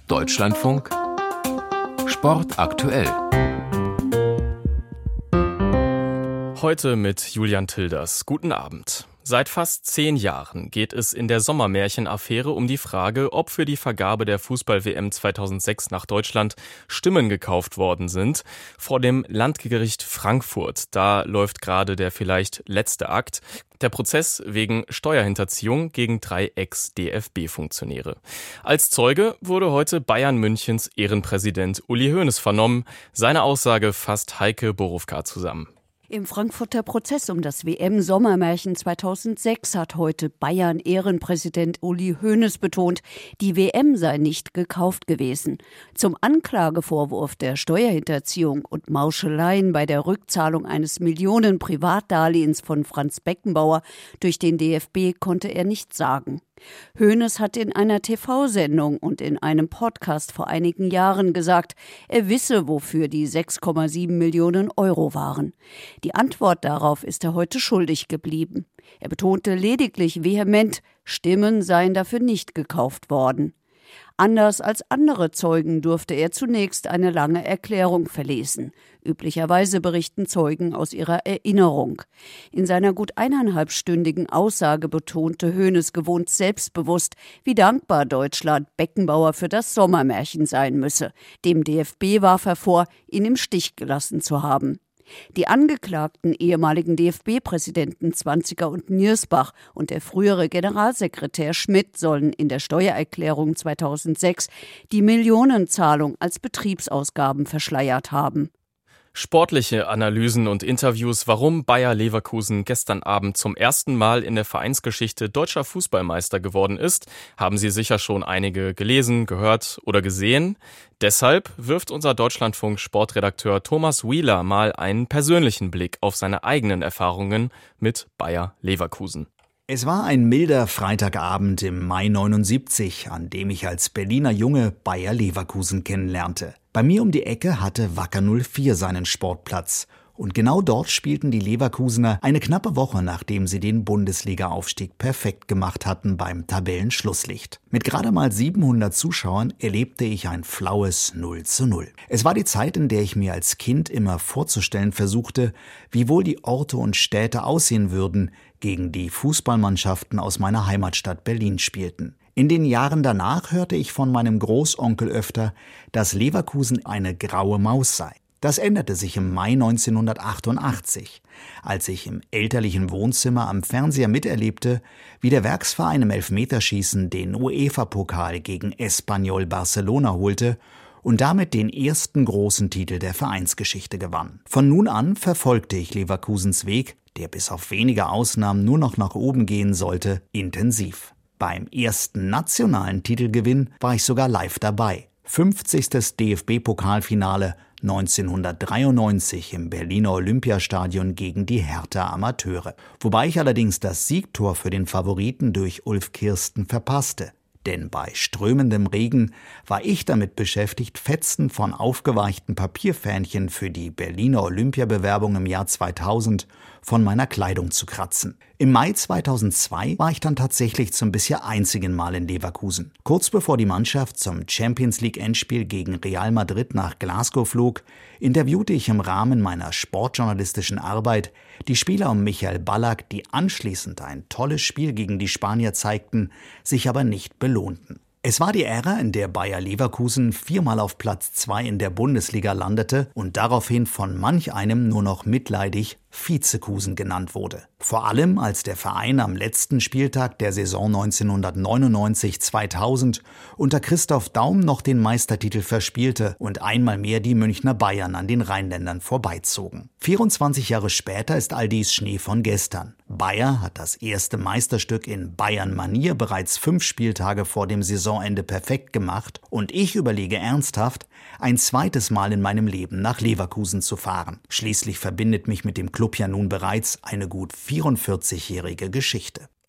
Deutschlandfunk Sport aktuell. Heute mit Julian Tilders. Guten Abend. Seit fast 10 Jahren geht es in der Sommermärchen-Affäre um die Frage, ob für die Vergabe der Fußball-WM 2006 nach Deutschland Stimmen gekauft worden sind. Vor dem Landgericht Frankfurt, da läuft gerade der vielleicht letzte Akt. Der Prozess wegen Steuerhinterziehung gegen 3 Ex-DFB-Funktionäre. Als Zeuge wurde heute Bayern Münchens Ehrenpräsident Uli Hoeneß vernommen. Seine Aussage fasst Heike Borufka zusammen. Im Frankfurter Prozess um das WM-Sommermärchen 2006 hat heute Bayern-Ehrenpräsident Uli Hoeneß betont, die WM sei nicht gekauft gewesen. Zum Anklagevorwurf der Steuerhinterziehung und Mauscheleien bei der Rückzahlung eines Millionen-Privatdarlehens von Franz Beckenbauer durch den DFB konnte er nichts sagen. Hoeneß hat in einer TV-Sendung und in einem Podcast vor einigen Jahren gesagt, er wisse, wofür die 6,7 Millionen Euro waren. Die Antwort darauf ist er heute schuldig geblieben. Er betonte lediglich vehement, Stimmen seien dafür nicht gekauft worden. Anders als andere Zeugen durfte er zunächst eine lange Erklärung verlesen. Üblicherweise berichten Zeugen aus ihrer Erinnerung. In seiner gut 1,5-stündigen Aussage betonte Hoeneß gewohnt selbstbewusst, wie dankbar Deutschland Beckenbauer für das Sommermärchen sein müsse. Dem DFB warf er vor, ihn im Stich gelassen zu haben. Die angeklagten ehemaligen DFB-Präsidenten Zwanziger und Niersbach und der frühere Generalsekretär Schmidt sollen in der Steuererklärung 2006 die Millionenzahlung als Betriebsausgaben verschleiert haben. Sportliche Analysen und Interviews, warum Bayer Leverkusen gestern Abend zum ersten Mal in der Vereinsgeschichte deutscher Fußballmeister geworden ist, haben Sie sicher schon einige gelesen, gehört oder gesehen. Deshalb wirft unser Deutschlandfunk-Sportredakteur Thomas Wieler mal einen persönlichen Blick auf seine eigenen Erfahrungen mit Bayer Leverkusen. Es war ein milder Freitagabend im Mai 79, an dem ich als Berliner Junge Bayer Leverkusen kennenlernte. Bei mir um die Ecke hatte Wacker 04 seinen Sportplatz. Und genau dort spielten die Leverkusener eine knappe Woche, nachdem sie den Bundesliga-Aufstieg perfekt gemacht hatten beim Tabellenschlusslicht. Mit gerade mal 700 Zuschauern erlebte ich ein flaues 0:0. Es war die Zeit, in der ich mir als Kind immer vorzustellen versuchte, wie wohl die Orte und Städte aussehen würden, gegen die Fußballmannschaften aus meiner Heimatstadt Berlin spielten. In den Jahren danach hörte ich von meinem Großonkel öfter, dass Leverkusen eine graue Maus sei. Das änderte sich im Mai 1988, als ich im elterlichen Wohnzimmer am Fernseher miterlebte, wie der Werksverein im Elfmeterschießen den UEFA-Pokal gegen Espanyol Barcelona holte und damit den ersten großen Titel der Vereinsgeschichte gewann. Von nun an verfolgte ich Leverkusens Weg, der bis auf wenige Ausnahmen nur noch nach oben gehen sollte, intensiv. Beim ersten nationalen Titelgewinn war ich sogar live dabei. 50. DFB-Pokalfinale 1993 im Berliner Olympiastadion gegen die Hertha Amateure. Wobei ich allerdings das Siegtor für den Favoriten durch Ulf Kirsten verpasste. Denn bei strömendem Regen war ich damit beschäftigt, Fetzen von aufgeweichten Papierfähnchen für die Berliner Olympiabewerbung im Jahr 2000 von meiner Kleidung zu kratzen. Im Mai 2002 war ich dann tatsächlich zum bisher einzigen Mal in Leverkusen. Kurz bevor die Mannschaft zum Champions-League-Endspiel gegen Real Madrid nach Glasgow flog, interviewte ich im Rahmen meiner sportjournalistischen Arbeit die Spieler um Michael Ballack, die anschließend ein tolles Spiel gegen die Spanier zeigten, sich aber nicht belohnten. Es war die Ära, in der Bayer Leverkusen 4-mal auf Platz 2 in der Bundesliga landete und daraufhin von manch einem nur noch mitleidig Vizekusen genannt wurde. Vor allem, als der Verein am letzten Spieltag der Saison 1999/2000 unter Christoph Daum noch den Meistertitel verspielte und einmal mehr die Münchner Bayern an den Rheinländern vorbeizogen. 24 Jahre später ist all dies Schnee von gestern. Bayer hat das erste Meisterstück in Bayern-Manier bereits 5 Spieltage vor dem Saisonende perfekt gemacht und ich überlege ernsthaft, ein zweites Mal in meinem Leben nach Leverkusen zu fahren. Schließlich verbindet mich mit dem Club ja nun bereits eine gut 44-jährige Geschichte.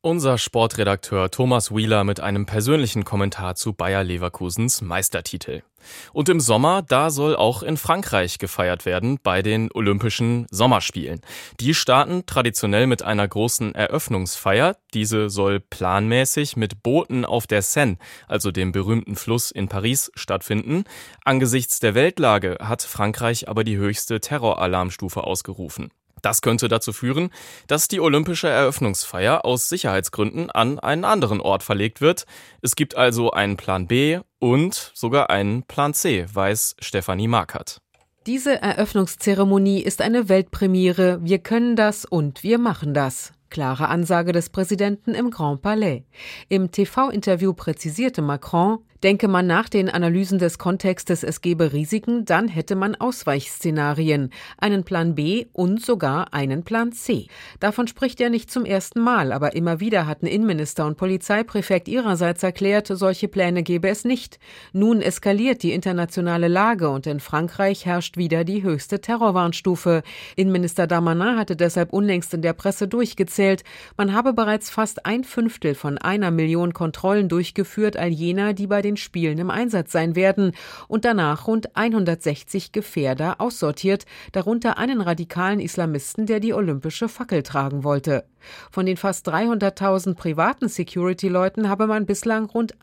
Unser Sportredakteur Thomas Wheeler mit einem persönlichen Kommentar zu Bayer Leverkusens Meistertitel. Und im Sommer, da soll auch in Frankreich gefeiert werden bei den Olympischen Sommerspielen. Die starten traditionell mit einer großen Eröffnungsfeier. Diese soll planmäßig mit Booten auf der Seine, also dem berühmten Fluss in Paris, stattfinden. Angesichts der Weltlage hat Frankreich aber die höchste Terroralarmstufe ausgerufen. Das könnte dazu führen, dass die olympische Eröffnungsfeier aus Sicherheitsgründen an einen anderen Ort verlegt wird. Es gibt also einen Plan B und sogar einen Plan C, weiß Stefanie Markert. Diese Eröffnungszeremonie ist eine Weltpremiere. Wir können das und wir machen das. Klare Ansage des Präsidenten im Grand Palais. Im TV-Interview präzisierte Macron: Denke man nach den Analysen des Kontextes, es gebe Risiken, dann hätte man Ausweichszenarien, einen Plan B und sogar einen Plan C. Davon spricht er nicht zum ersten Mal, aber immer wieder hatten Innenminister und Polizeipräfekt ihrerseits erklärt, solche Pläne gebe es nicht. Nun eskaliert die internationale Lage und in Frankreich herrscht wieder die höchste Terrorwarnstufe. Innenminister Darmanin hatte deshalb unlängst in der Presse durchgezählt, man habe bereits fast 1/5 von 1 Million Kontrollen durchgeführt, all jener, die bei den Spielen im Einsatz sein werden, und danach rund 160 Gefährder aussortiert, darunter einen radikalen Islamisten, der die olympische Fackel tragen wollte. Von den fast 300.000 privaten Security-Leuten habe man bislang rund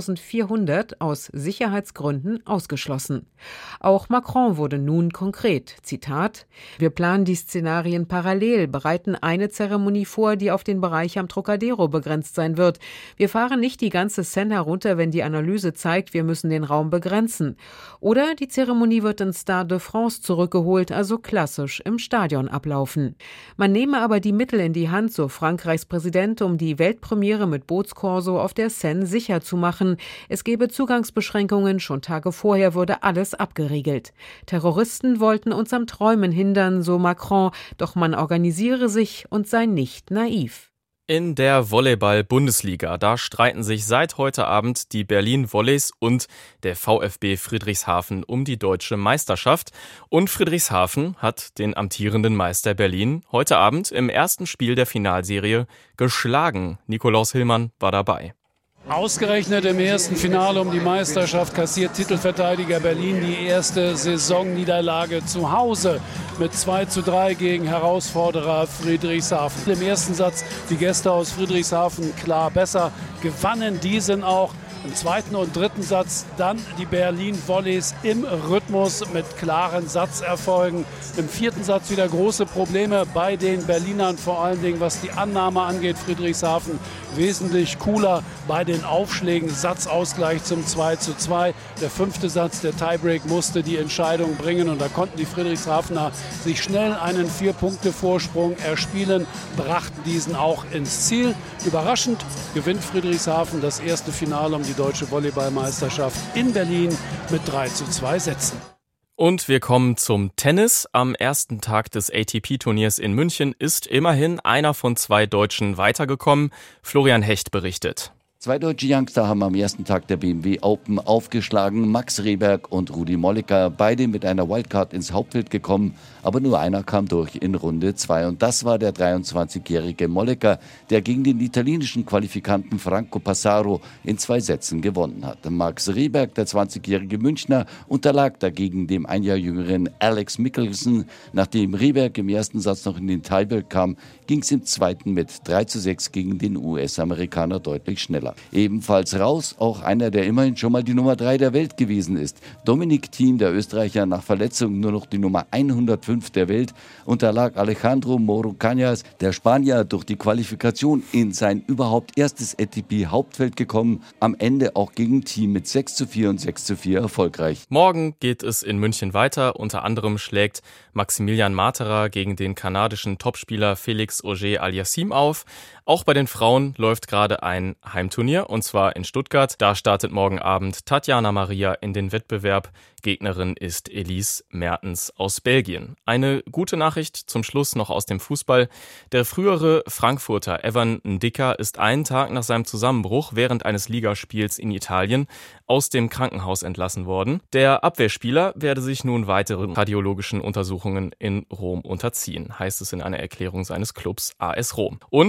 1.400 aus Sicherheitsgründen ausgeschlossen. Auch Macron wurde nun konkret. Zitat: Wir planen die Szenarien parallel, bereiten eine Zeremonie vor, die auf den Bereich am Trocadero begrenzt sein wird. Wir fahren nicht die ganze Seine herunter, wenn die Analyse zeigt, wir müssen den Raum begrenzen. Oder die Zeremonie wird ins Stade de France zurückgeholt, also klassisch im Stadion ablaufen. Man nehme aber die Mittel in die Hand, so Frankreichs Präsident, um die Weltpremiere mit Bootskorso auf der Seine sicher zu machen. Es gebe Zugangsbeschränkungen, schon Tage vorher wurde alles abgeriegelt. Terroristen wollten uns am Träumen hindern, so Macron, doch man organisiere sich und sei nicht naiv. In der Volleyball-Bundesliga, da streiten sich seit heute Abend die Berlin Volleys und der VfB Friedrichshafen um die deutsche Meisterschaft. Und Friedrichshafen hat den amtierenden Meister Berlin heute Abend im ersten Spiel der Finalserie geschlagen. Nikolaus Hillmann war dabei. Ausgerechnet im ersten Finale um die Meisterschaft kassiert Titelverteidiger Berlin die erste Saisonniederlage zu Hause mit 2:3 gegen Herausforderer Friedrichshafen. Im ersten Satz die Gäste aus Friedrichshafen klar besser, gewannen diesen auch. Im zweiten und dritten Satz dann die Berlin Volleys im Rhythmus mit klaren Satzerfolgen. Im vierten Satz wieder große Probleme bei den Berlinern, vor allen Dingen was die Annahme angeht. Friedrichshafen wesentlich cooler bei den Aufschlägen. Satzausgleich zum 2:2. Der fünfte Satz, der Tiebreak, musste die Entscheidung bringen und da konnten die Friedrichshafener sich schnell einen 4-Punkte-Vorsprung erspielen, brachten diesen auch ins Ziel. Überraschend gewinnt Friedrichshafen das erste Finale um die deutsche Volleyballmeisterschaft in Berlin mit 3:2 Sätzen. Und wir kommen zum Tennis. Am ersten Tag des ATP-Turniers in München ist immerhin einer von 2 Deutschen weitergekommen. Florian Hecht berichtet. 2 deutsche Youngster haben am ersten Tag der BMW Open aufgeschlagen. Max Rehberg und Rudi Molleker, beide mit einer Wildcard ins Hauptfeld gekommen. Aber nur einer kam durch in Runde 2. Und das war der 23-jährige Molleker, der gegen den italienischen Qualifikanten Franco Passaro in 2 Sätzen gewonnen hat. Max Rehberg, der 20-jährige Münchner, unterlag dagegen dem 1 Jahr jüngeren Alex Michelsen. Nachdem Rehberg im ersten Satz noch in den Tiebreak kam, ging es im zweiten mit 3:6 gegen den US-Amerikaner deutlich schneller. Ebenfalls raus, auch einer, der immerhin schon mal die Nummer 3 der Welt gewesen ist. Dominic Thiem, der Österreicher, nach Verletzung nur noch die Nummer 105 der Welt, unterlag Alejandro Moro Cañas, der Spanier, durch die Qualifikation in sein überhaupt erstes ATP-Hauptfeld gekommen. Am Ende auch gegen Thiem mit 6:4 und 6:4 erfolgreich. Morgen geht es in München weiter. Unter anderem schlägt Maximilian Materer gegen den kanadischen Topspieler Felix Auger-Aliassime auf. Auch bei den Frauen läuft gerade ein Heimturnier, und zwar in Stuttgart. Da startet morgen Abend Tatjana Maria in den Wettbewerb. Gegnerin ist Elise Mertens aus Belgien. Eine gute Nachricht zum Schluss noch aus dem Fußball. Der frühere Frankfurter Evan Ndicka ist einen Tag nach seinem Zusammenbruch während eines Ligaspiels in Italien aus dem Krankenhaus entlassen worden. Der Abwehrspieler werde sich nun weiteren radiologischen Untersuchungen in Rom unterziehen, heißt es in einer Erklärung seines Clubs AS Rom. Und zum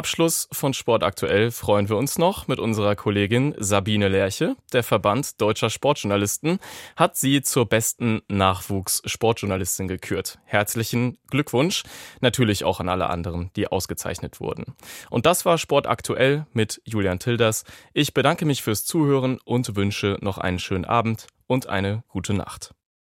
Abschluss von Sport aktuell freuen wir uns noch mit unserer Kollegin Sabine Lerche. Der Verband Deutscher Sportjournalisten hat sie zur besten Nachwuchs-Sportjournalistin gekürt. Herzlichen Glückwunsch, natürlich auch an alle anderen, die ausgezeichnet wurden. Und das war Sport aktuell mit Julian Tilders. Ich bedanke mich fürs Zuhören und wünsche noch einen schönen Abend und eine gute Nacht.